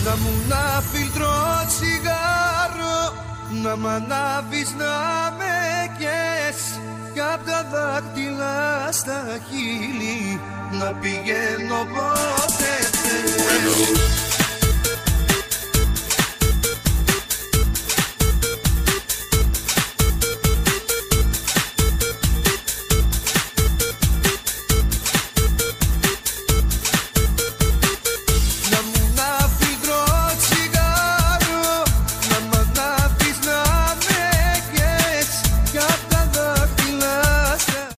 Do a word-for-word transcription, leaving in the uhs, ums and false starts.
Να μου να φιλτρώ τσιγάρο, να μ' ανάβεις να με κες, κι απ' τα δάχτυλα στα χείλη να πηγαίνω πότε θες.